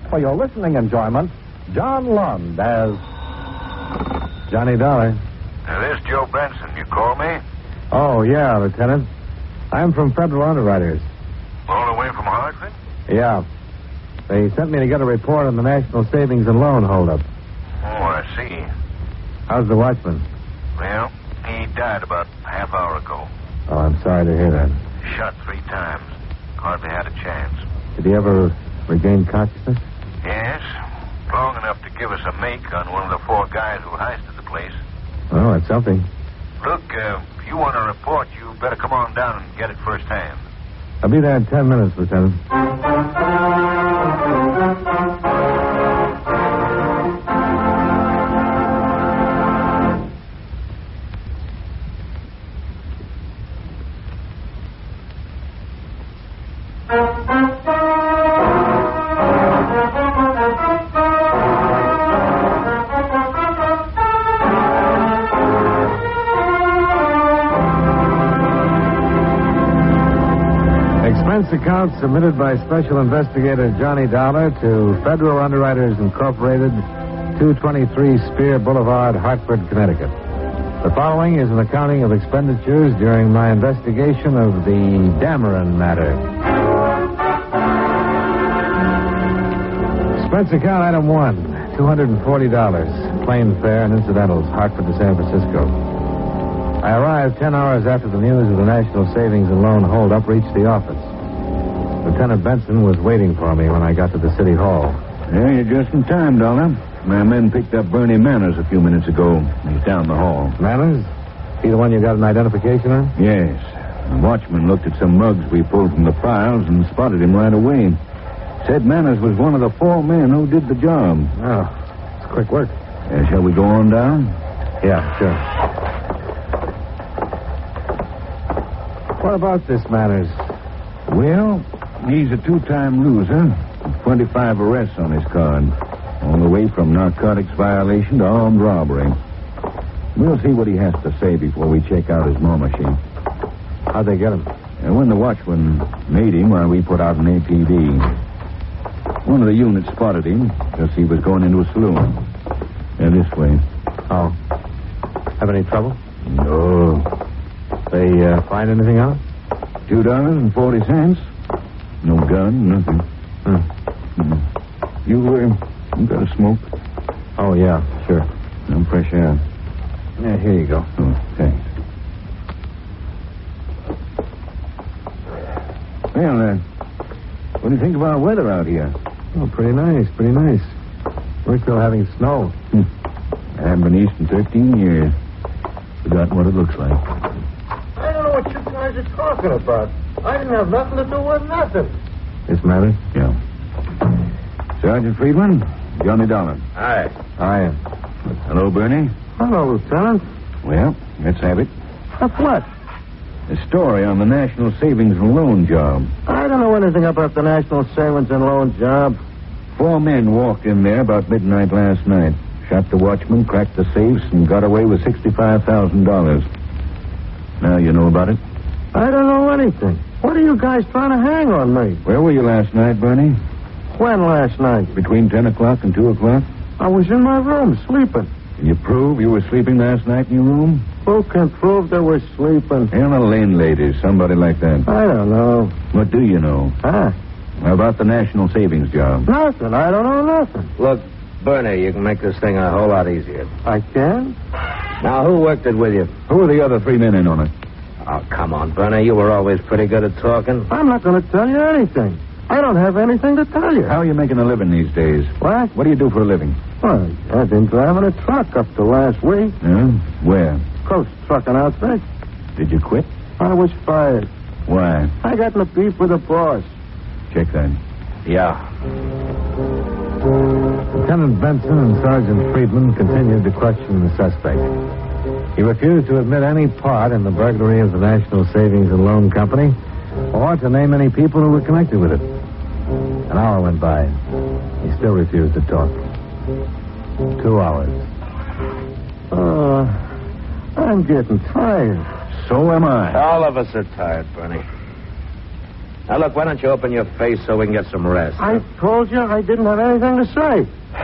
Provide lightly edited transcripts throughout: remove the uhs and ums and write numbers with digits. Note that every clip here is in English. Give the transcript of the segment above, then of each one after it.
for your listening enjoyment, John Lund as Johnny Dollar. This is Joe Benson. You call me? Oh, yeah, Lieutenant. I'm from Federal Underwriters. All the way from Hartford? Yeah. They sent me to get a report on the National Savings and Loan holdup. Oh, I see. How's the watchman? Well, he died about a half hour ago. Oh, I'm sorry to hear that. Shot 3 times. Hardly had a chance. Did he ever regain consciousness? Yes. Long enough to give us a make on one of the 4 guys who heisted the place. Oh, that's something. Look, if you want a report, you better come on down and get it firsthand. I'll be there in 10 minutes, Lieutenant. Expense account submitted by Special Investigator Johnny Dollar to Federal Underwriters Incorporated, 223 Spear Boulevard, Hartford, Connecticut. The following is an accounting of expenditures during my investigation of the Dameron matter. Expense account item 1, $240, plane fare and incidentals, Hartford to San Francisco. I arrived 10 hours after the news of the National Savings and Loan holdup reached the office. Lieutenant Benson was waiting for me when I got to the city hall. Yeah, you're just in time, Dollar. My men picked up Bernie Manners a few minutes ago. He's down the hall. Manners? He the one you got an identification on? Yes. The watchman looked at some mugs we pulled from the files and spotted him right away. Said Manners was one of the 4 men who did the job. Oh, it's quick work. Shall we go on down? Yeah, sure. What about this Manners? Well, he's a 2-time loser. 25 arrests on his card. All the way from narcotics violation to armed robbery. We'll see what he has to say before we check out his mama sheet. How'd they get him? And when the watchman made him while we put out an APB. One of the units spotted him because he was going into a saloon. This way. Oh. Have any trouble? No. They find anything out? $2.40. No gun, nothing. You got a smoke? Oh, yeah, sure. Some fresh air. Yeah, here you go. Oh, thanks. Well, what do you think of our weather out here? Oh, pretty nice, pretty nice. We're still having snow. I haven't been east in 13 years. Forgotten what it looks like. I don't know what you guys are talking about. I didn't have nothing to do with nothing. This matter? Yeah. Sergeant Friedman, Johnny Dollar. Aye. I am. Hello, Bernie. Hello, Lieutenant. Well, let's have it. Of what? A story on the National Savings and Loan job. I don't know anything about the National Savings and Loan job. 4 men walked in there about midnight last night. Shot the watchman, cracked the safes, and got away with $65,000. Now you know about it? I don't know anything. What are you guys trying to hang on me? Where were you last night, Bernie? When last night? Between 10 o'clock and 2 o'clock? I was in my room, sleeping. Can you prove you were sleeping last night in your room? Who can prove they were sleeping? And a landlady, somebody like that. I don't know. What do you know? Huh? How about the National Savings job? Nothing. I don't know nothing. Look, Bernie, you can make this thing a whole lot easier. I can? Now, who worked it with you? Who were the other 3 men in on it? Oh, come on, Bernie. You were always pretty good at talking. I'm not going to tell you anything. I don't have anything to tell you. How are you making a living these days? What? What do you do for a living? Well, I've been driving a truck up to last week. Yeah? Where? Coast trucking outfit. Did you quit? I was fired. Why? I got in a beef with the boss. Check that. Yeah. Lieutenant Benson and Sergeant Friedman continued to question the suspect. He refused to admit any part in the burglary of the National Savings and Loan Company or to name any people who were connected with it. An hour went by. He still refused to talk. 2 hours. I'm getting tired. So am I. All of us are tired, Bernie. Now, look, why don't you open your face so we can get some rest? I told you I didn't have anything to say.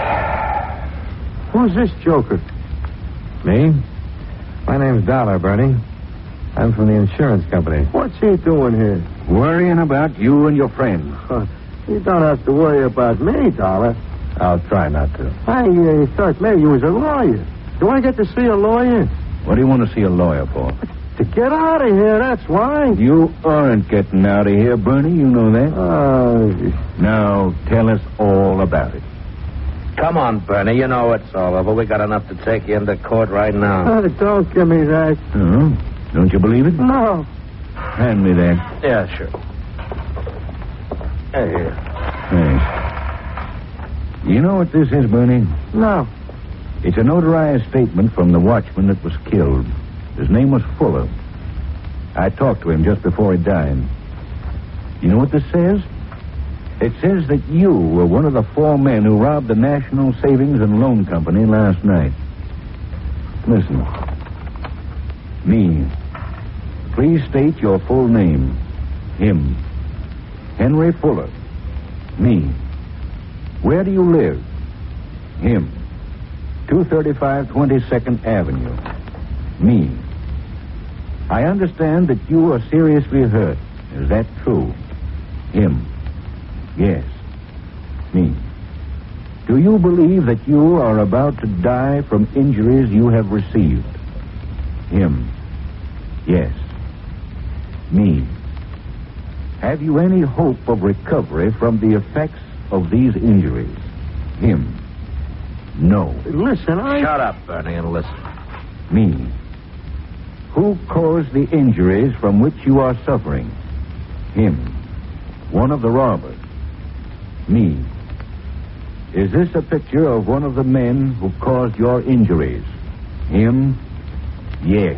Who's this joker? Me? My name's Dollar, Bernie. I'm from the insurance company. What's he doing here? Worrying about you and your friend. You don't have to worry about me, Dollar. I'll try not to. I thought maybe you was a lawyer. Do I get to see a lawyer? What do you want to see a lawyer for? To get out of here, that's why. You aren't getting out of here, Bernie. You know that. Now, tell us all about it. Come on, Bernie. You know it's all over. We got enough to take you into court right now. Don't give me that. Oh? Don't you believe it? No. Hand me that. Yeah, sure. Here. Thanks. You know what this is, Bernie? No. It's a notarized statement from the watchman that was killed. His name was Fuller. I talked to him just before he died. You know what this says? It says that you were one of the 4 men who robbed the National Savings and Loan Company last night. Listen. Me. Please state your full name. Him. Henry Fuller. Me. Where do you live? Him. 235 22nd Avenue. Me. I understand that you are seriously hurt. Is that true? Him. Yes. Me. Do you believe that you are about to die from injuries you have received? Him. Yes. Me. Have you any hope of recovery from the effects of these injuries? Him. No. Listen, Shut up, Bernie, and listen. Me. Who caused the injuries from which you are suffering? Him. One of the robbers. Me. Is this a picture of one of the men who caused your injuries? Him? Yes.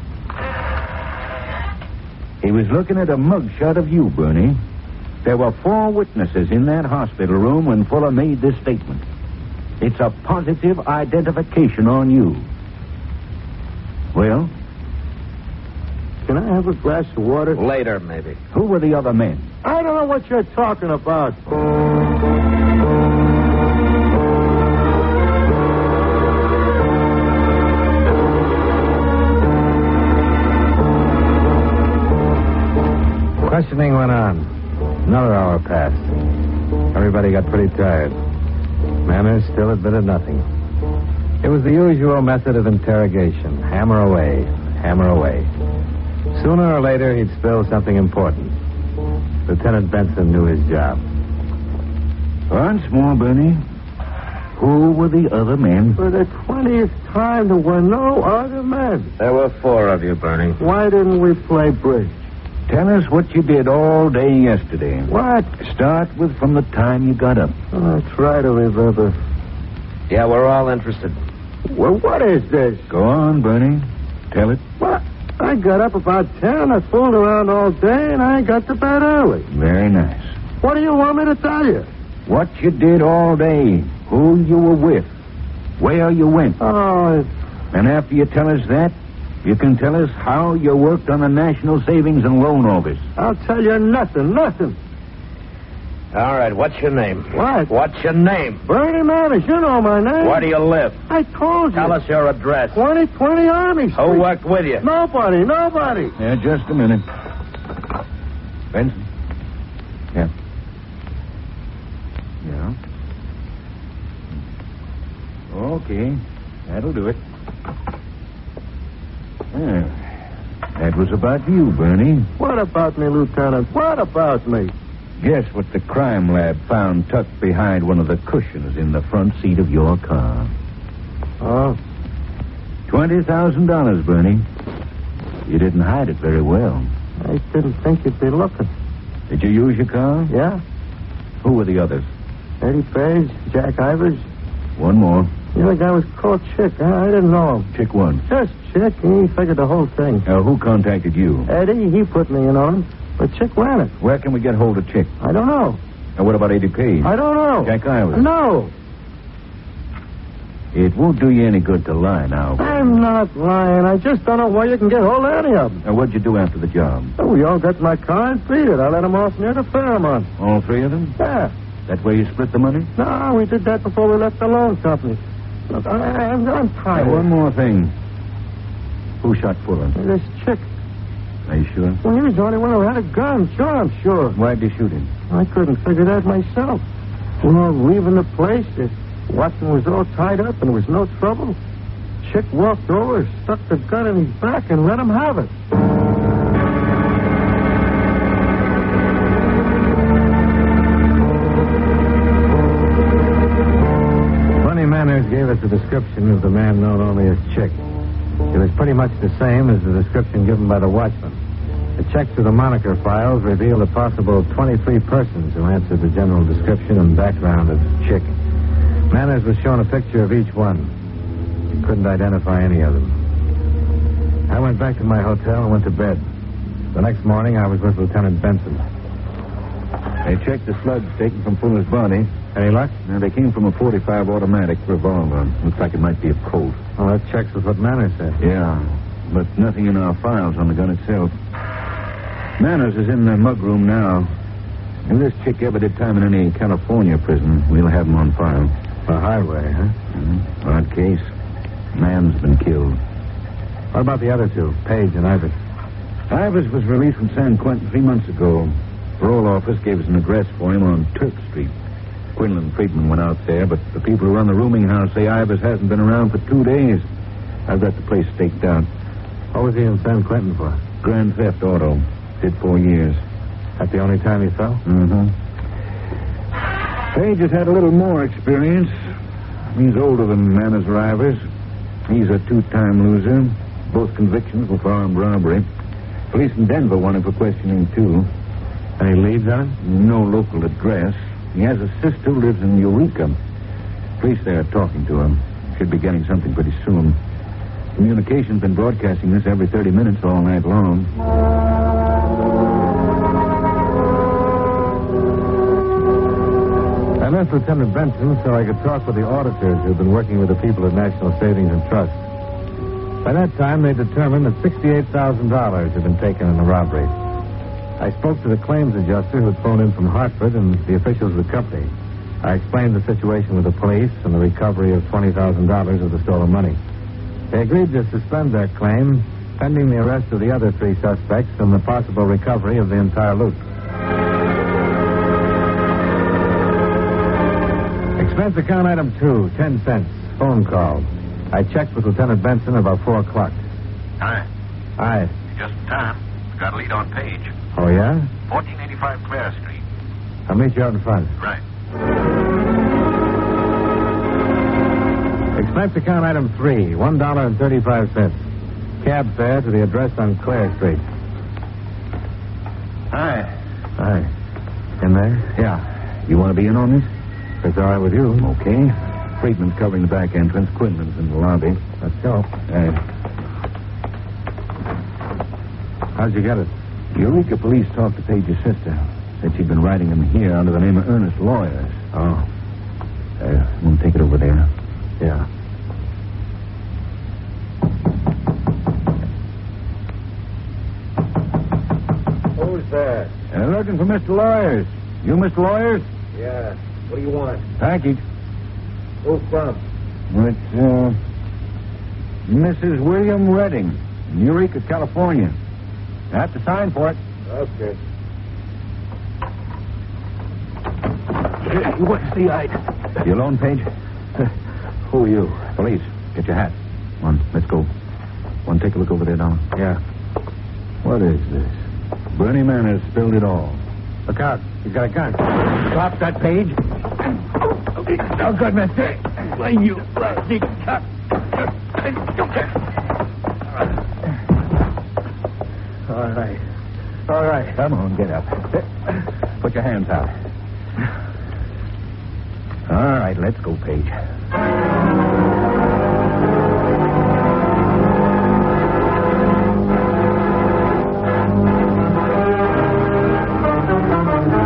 He was looking at a mugshot of you, Bernie. There were 4 witnesses in that hospital room when Fuller made this statement. It's a positive identification on you. Well? Can I have a glass of water? Later, maybe. Who were the other men? I don't know what you're talking about. Questioning went on. Another hour passed. Everybody got pretty tired. Manners still admitted nothing. It was the usual method of interrogation. Hammer away, hammer away. Sooner or later, he'd spill something important. Lieutenant Benson knew his job. Once more, Bernie. Who were the other men? For the 20th time, there were no other men. There were 4 of you, Bernie. Why didn't we play bridge? Tell us what you did all day yesterday. What? Start with from the time you got up. Try to remember. Yeah, we're all interested. Well, what is this? Go on, Bernie. Tell it. What? I got up about 10. I fooled around all day, and I got to bed early. Very nice. What do you want me to tell you? What you did all day. Who you were with. Where you went. Oh, And after you tell us that, you can tell us how you worked on the National Savings and Loan Office. I'll tell you nothing. All right, what's your name? What? What's your name? Bernie Manners, you know my name. Where do you live? I told you. Tell us your address. 2020 Army Street. Who worked with you? Nobody. Yeah, just a minute. Benson? Yeah. Yeah. Okay. That'll do it. That was about you, Bernie. What about me, Lieutenant? What about me? Guess what the crime lab found tucked behind one of the cushions in the front seat of your car? Oh? $20,000, Bernie. You didn't hide it very well. I didn't think you'd be looking. Did you use your car? Yeah? Who were the others? Eddie Page, Jack Ivers. One more. The other guy was called Chick. I didn't know him. Chick one. Just Chick. He figured the whole thing. Who contacted you? Eddie, he put me in on him. But Chick ran it. Where can we get hold of Chick? I don't know. And what about Eddie Page? I don't know. Jack Ivers? No. It won't do you any good to lie now. I'm not lying. I just don't know where you can get hold of any of them. Now, what'd you do after the job? Oh, we all got in my car and beat it. I let them off near the Fairmont. All three of them? Yeah. That way you split the money? No, we did that before we left the loan company. Look, I'm tired. Now, one more thing. Who shot Fuller? This chick. Are you sure? Well, he was the only one who had a gun. Sure, I'm sure. Why'd you shoot him? I couldn't figure that myself. Well, leaving the place, Watson was all tied up and there was no trouble. Chick walked over, stuck the gun in his back, and let him have it. Bunny Manners gave us a description of the man known only as Chick. It was pretty much the same as the description given by the watchman. A check through the moniker files revealed a possible 23 persons who answered the general description and background of Chick. Manners was shown a picture of each one. He couldn't identify any of them. I went back to my hotel and went to bed. The next morning, I was with Lieutenant Benson. They checked the slugs taken from Fuller's body. Any luck? Now, they came from a .45 automatic revolver. Looks like it might be a Colt. Well, that checks with what Manners said. Yeah, but nothing in our files on the gun itself. Manners is in the mudroom now. If this chick ever did time in any California prison, we'll have him on file. A highway, huh? Mm-hmm. Odd case. Man's been killed. What about the other two, Page and Ivers? Ivers was released from San Quentin 3 months ago. Parole office gave us an address for him on Turk Street. Quinlan Friedman went out there, but the people who run the rooming house say Ivers hasn't been around for 2 days. I've got the place staked out. What was he in San Quentin for? Grand theft auto. Did 4 years. That the only time he fell? Mm-hmm. Page has had a little more experience. He's older than Manners or Ivers. He's a 2-time loser. Both convictions were for armed robbery. Police in Denver want him for questioning, too. Any leads on him? No local address. He has a sister who lives in Eureka. Police there are talking to him. Should be getting something pretty soon. Communication's been broadcasting this every 30 minutes all night long. I left Lieutenant Benson so I could talk with the auditors who've been working with the people at National Savings and Trust. By that time, they determined that $68,000 had been taken in the robbery. I spoke to the claims adjuster who'd phoned in from Hartford and the officials of the company. I explained the situation with the police and the recovery of $20,000 of the stolen money. They agreed to suspend their claim, pending the arrest of the other 3 suspects and the possible recovery of the entire loot. Expense account item 2, 10 cents. Phone call. I checked with Lieutenant Benson about 4 o'clock. Hi. Aye. Just in time. Got a lead on Page. Oh, yeah? 1485 Clare Street. I'll meet you out in front. Right. Expense account item 3, $1.35. Cab fare to the address on Clare Street. Hi. Aye. In there? Yeah. You want to be in on this? That's all right with you. Okay. Friedman's covering the back entrance. Quinlan's in the lobby. Let's go. How'd you get it? Eureka police talked to Page's sister. Said she'd been writing him here under the name of Ernest Lawyers. Oh. We'll take it over there. Yeah. Who's that? Looking for Mr. Lawyers. You Mr. Lawyers? Yeah. What do you want? Package. Who from? It's, Mrs. William Redding, in Eureka, California. I have to sign for it. Okay. What's the item? You alone, Page? Who are you? Police. Get your hat. Come on, let's go. Want to take a look over there, Don? Yeah. What is this? Bernie Manners spilled it all. Look out. He's got a gun. Drop that, Page. Oh, good, mister. You bloody cut. All right. Come on, get up. Put your hands out. All right, let's go, Page.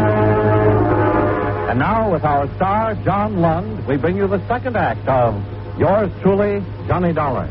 And now, with our star, John Lund, we bring you the second act of Yours truly, Johnny Dollar.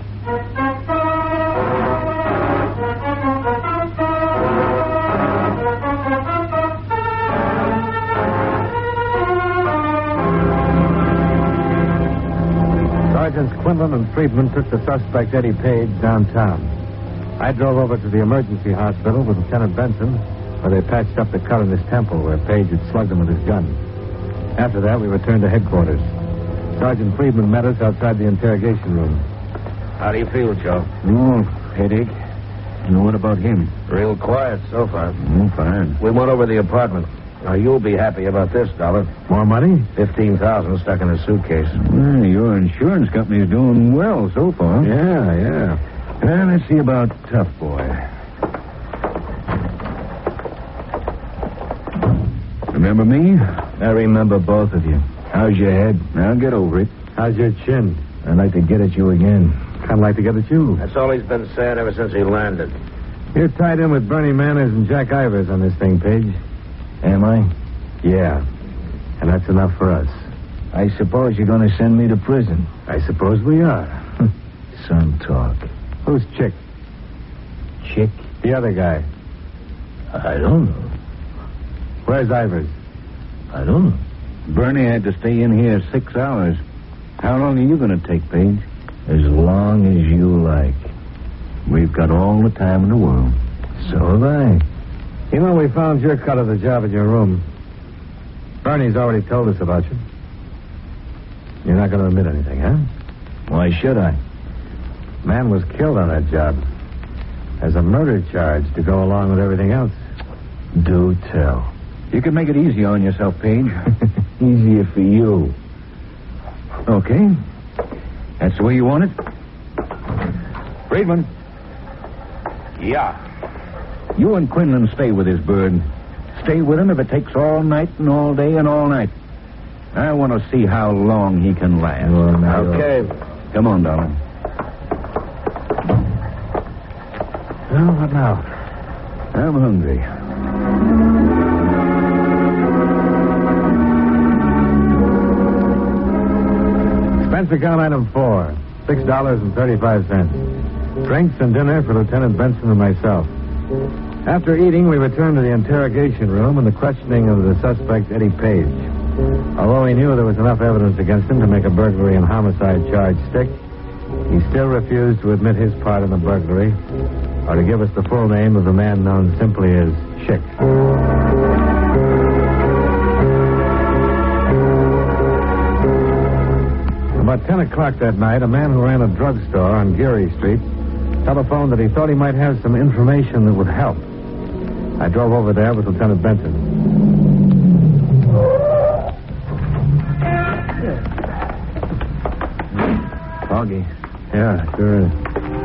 Sergeants Quinlan and Friedman took the suspect, Eddie Page, downtown. I drove over to the emergency hospital with Lieutenant Benson, where they patched up the cut in his temple where Page had slugged him with his gun. After that, we returned to headquarters. Sergeant Friedman met us outside the interrogation room. How do you feel, Joe? Oh, headache. And what about him? Real quiet so far. Fine. We went over the apartment. Now, you'll be happy about this, Dollar. More money? $15,000 stuck in a suitcase. Well, your insurance company's doing well so far. Yeah. Well, let's see about Tough Boy. Remember me? I remember both of you. How's your head? I'll get over it. How's your chin? I'd like to get at you again. Kind of like to get at you. That's all he's been saying ever since he landed. You're tied in with Bernie Manners and Jack Ivers on this thing, Page. Am I? Yeah. And that's enough for us. I suppose you're going to send me to prison. I suppose we are. Some talk. Who's Chick? Chick? The other guy. I don't know. Where's Ivers? I don't know. Bernie had to stay in here 6 hours. How long are you going to take, Page? As long as you like. We've got all the time in the world. So have I. You know, we found your cut of the job in your room. Bernie's already told us about you. You're not going to admit anything, huh? Why should I? Man was killed on that job. There's a murder charge to go along with everything else. Do tell. You can make it easy on yourself, Page. Easier for you. Okay. That's the way you want it? Friedman. Yeah. You and Quinlan stay with this bird. Stay with him if it takes all night and all day and all night. I want to see how long he can last. Okay. Come on, darling. Well, what now? I'm hungry. Expense account item 4, $6.35. Drinks and dinner for Lieutenant Benson and myself. After eating, we returned to the interrogation room and the questioning of the suspect, Eddie Page. Although he knew there was enough evidence against him to make a burglary and homicide charge stick, he still refused to admit his part in the burglary or to give us the full name of the man known simply as Chick. About 10 o'clock that night, a man who ran a drugstore on Geary Street telephoned that he thought he might have some information that would help. I drove over there with Lieutenant Benson. Foggy. Yeah, sure is.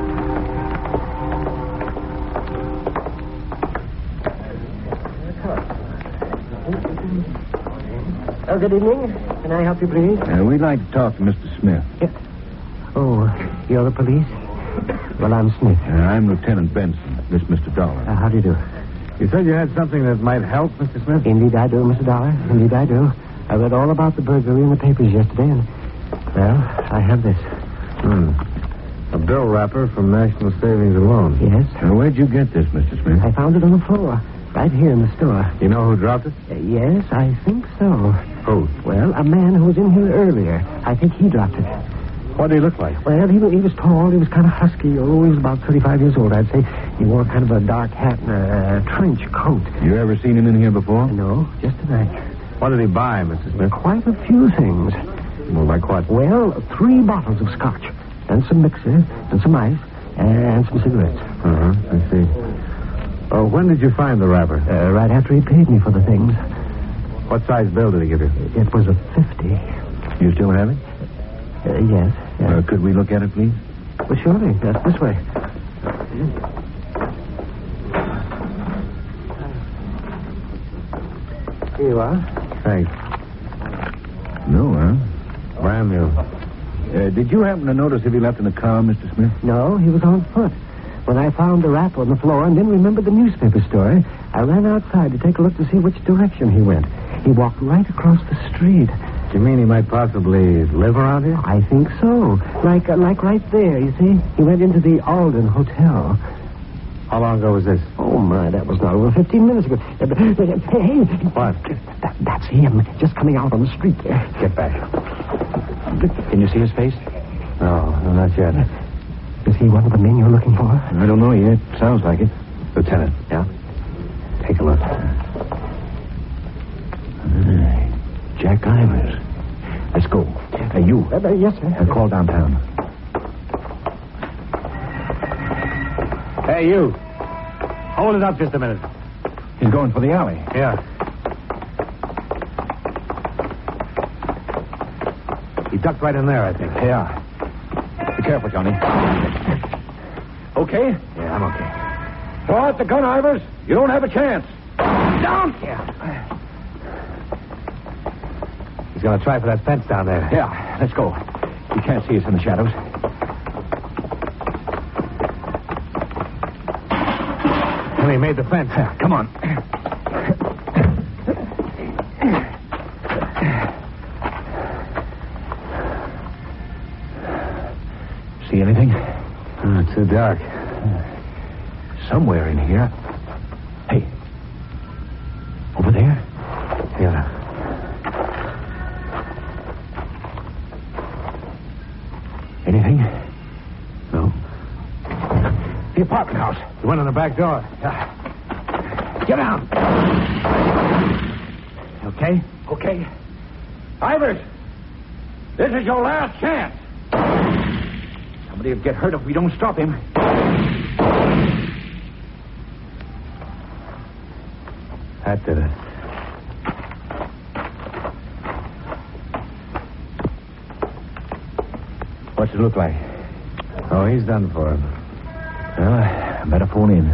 Oh, good evening. Can I help you, please? We'd like to talk to Mr. Smith. Yeah. Oh, you're the police? Well, I'm Smith. I'm Lieutenant Benson. This Mr. Dollar. How do you do? You said you had something that might help, Mr. Smith? Indeed I do, Mr. Dollar. Indeed I do. I read all about the burglary in the papers yesterday, and, well, I have this. A bill wrapper from National Savings and Loan. Yes? Where'd you get this, Mr. Smith? I found it on the floor, right here in the store. You know who dropped it? Yes, I think so. Who? Well, a man who was in here earlier. I think he dropped it. What did he look like? Well, he was tall. He was kind of husky. Oh, he was about 35 years old, I'd say. He wore kind of a dark hat and a trench coat. You ever seen him in here before? No, just tonight. What did he buy, Mr. Smith? Quite a few things. Well, like what? Well, 3 bottles of scotch, and some mixer, and some ice, and some cigarettes. I see. When did you find the wrapper? Right after he paid me for the things. What size bill did he give you? It was a 50. You still have it? Yes. Could we look at it, please? Well, surely. That's this way. Here you are. Thanks. No, huh? Brand new. Did you happen to notice if he left in the car, Mr. Smith? No, he was on foot. When I found the wrapper on the floor and then remembered the newspaper story, I ran outside to take a look to see which direction he went. He walked right across the street. You mean he might possibly live around here? I think so. Like right there, you see? He went into the Alden Hotel. How long ago was this? Oh, my, that was not over 15 minutes ago. Hey. What? That's him, just coming out on the street there. Get back. Can you see his face? No, not yet. Is he one of the men you're looking for? I don't know yet. Sounds like it. Lieutenant. Yeah? Take a look. Jack Ivers. Let's go. You. Yes, sir. Call downtown. Hey, you. Hold it up just a minute. He's going for the alley. Yeah. He ducked right in there, I think. Yeah. Be careful, Johnny. Okay? Yeah, I'm okay. Throw out the gun, Ivers. You don't have a chance. Down! Yeah. He's going to try for that fence down there. Yeah, let's go. He can't see us in the shadows. Well, he made the fence. Yeah, come on. See anything? It's too dark. Somewhere in here. Hey. Over there? Yeah. Anything? No. The apartment house. He went in the back door. Yeah. Get down. Okay? Okay. Ivers, this is your last chance. Somebody will get hurt if we don't stop him. That did it. What's it look like? Oh, he's done for. Well, I better phone in.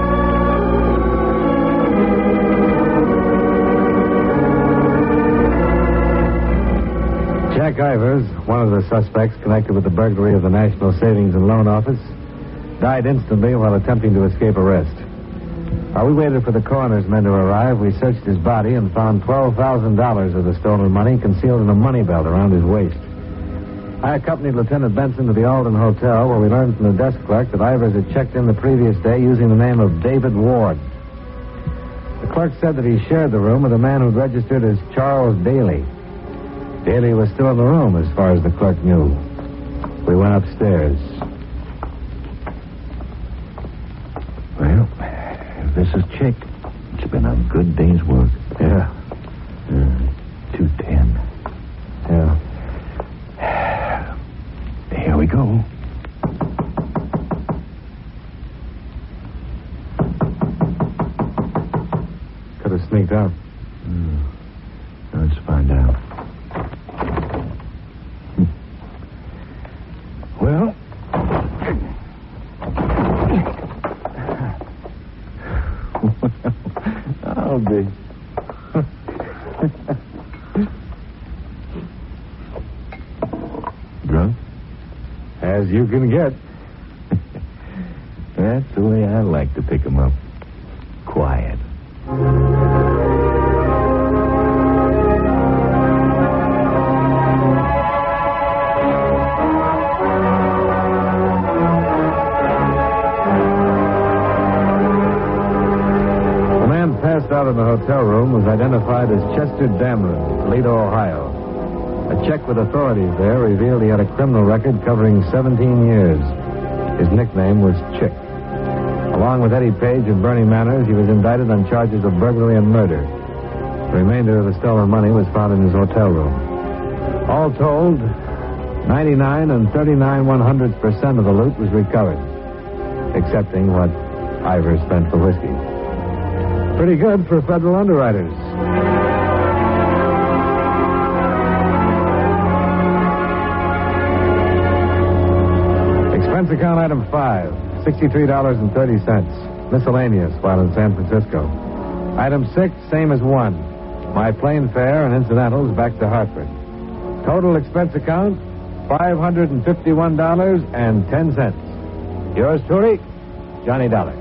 Jack Ivers, one of the suspects connected with the burglary of the National Savings and Loan Office, died instantly while attempting to escape arrest. While we waited for the coroner's men to arrive, we searched his body and found $12,000 of the stolen money concealed in a money belt around his waist. I accompanied Lieutenant Benson to the Alden Hotel, where we learned from the desk clerk that Ivers had checked in the previous day using the name of David Ward. The clerk said that he shared the room with a man who'd registered as Charles Daly. Daly was still in the room, as far as the clerk knew. We went upstairs. Well, if this is Chick, it's been a good day's work. Yeah. 2:10. Yeah. Here we go. Could have sneaked out. Let's find out. Well, I'll be. Drunk? As you can get. That's the way I like to pick 'em up. Quiet. Out in the hotel room was identified as Chester Damron, Toledo, Ohio. A check with authorities there revealed he had a criminal record covering 17 years. His nickname was Chick. Along with Eddie Page and Bernie Manners, he was indicted on charges of burglary and murder. The remainder of the stolen money was found in his hotel room. All told, 99 and 39/100% of the loot was recovered, excepting what Ivers spent for whiskey. Pretty good for federal underwriters. Expense account item 5, $63.30. Miscellaneous while in San Francisco. Item 6, same as 1. My plane fare and incidentals back to Hartford. Total expense account, $551.10. Yours truly, Johnny Dollar.